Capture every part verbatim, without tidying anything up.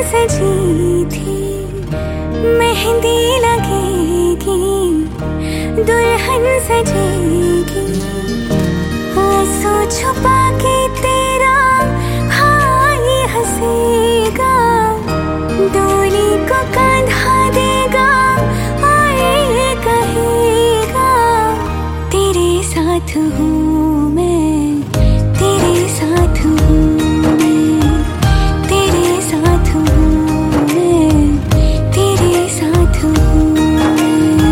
सजी थी, मेहंदी लगेगी, दुल्हन सजेगी। आंसू छुपा के तेरा भाई हंसेगा, डोली को कंधा देगा और ये कहेगा तेरे साथ हूँ मैं, तेरे साथ हूँ मैं, तेरे साथ हूँ मैं, तेरे साथ हूँ मैं।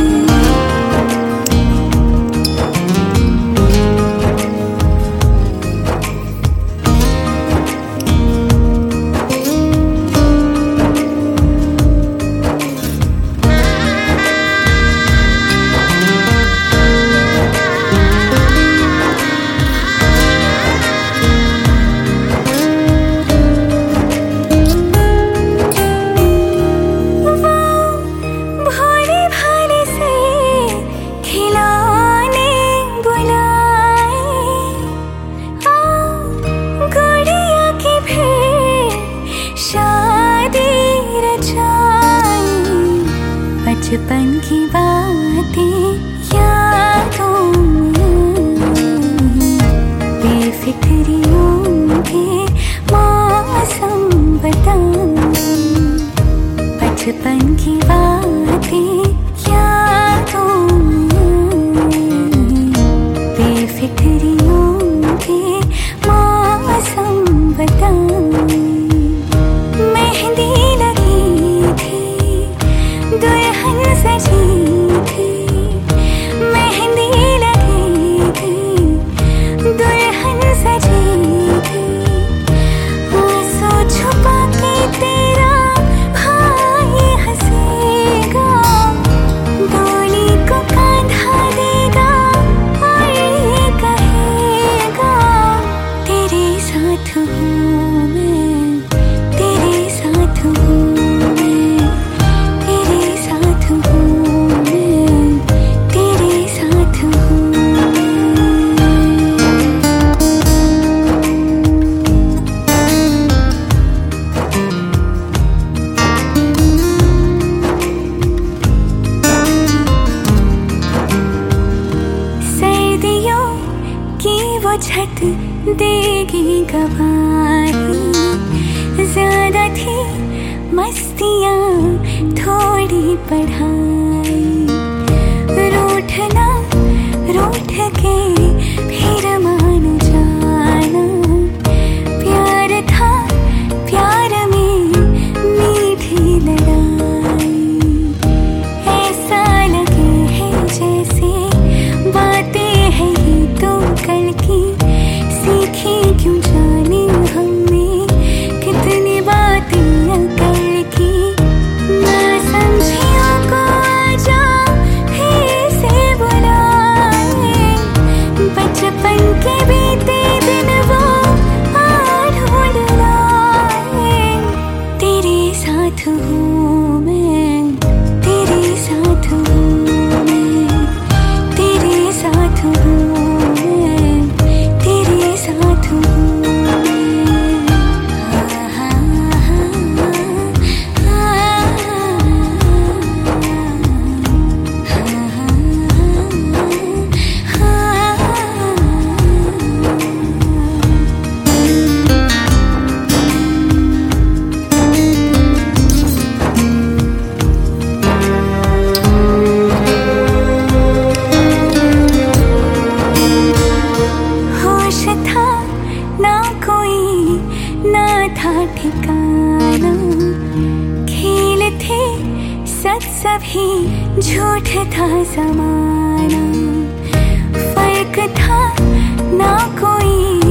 बचपन की बातें यादों में, बेफिक्रियों के मौसम बताऊं। बचपन की बातें यादों में, बेफिक्रियों के मौसम बताऊं। मेहंदी लगी थी, दुल्हन सजी थी, मेहंदी लगी थी, दुल्हन सजी थी। आंसू छुपा के तेरा भाई हंसेगा, डोली को कंधा देगा और ये कहेगा तेरे साथ हूँ मैं, तेरे साथ हूँ मैं, तेरे साथ हूँ मैं, तेरे साथ हूँ सर्दियों की वो छत देगी गवाही, ज्यादा थी मस्तियाँ थोड़ी पढ़ाई। रूठना रूठ के फिर मान जाना, प्यार था प्यार में मीठी लड़ाई। ऐसा लगे है जैसे बातें हैं ये तो कल की, सीखी क्यों जाने हमने कितनी बातें अकल की। ना समझियों को आजा फिर से बुलाए, बचपन के बीते दिन वो आ ढूंढ लाए। तेरे साथ हूँ मैं, तेरे साथ हूँ मैं, तेरे साथ हूँ मैं, तेरे साथ हूँ मैं। आ, होश था ना कोई, ना था ठिकाना, खेल थे सच सभी, झूठ था जमाना। फर्क था ना कोई,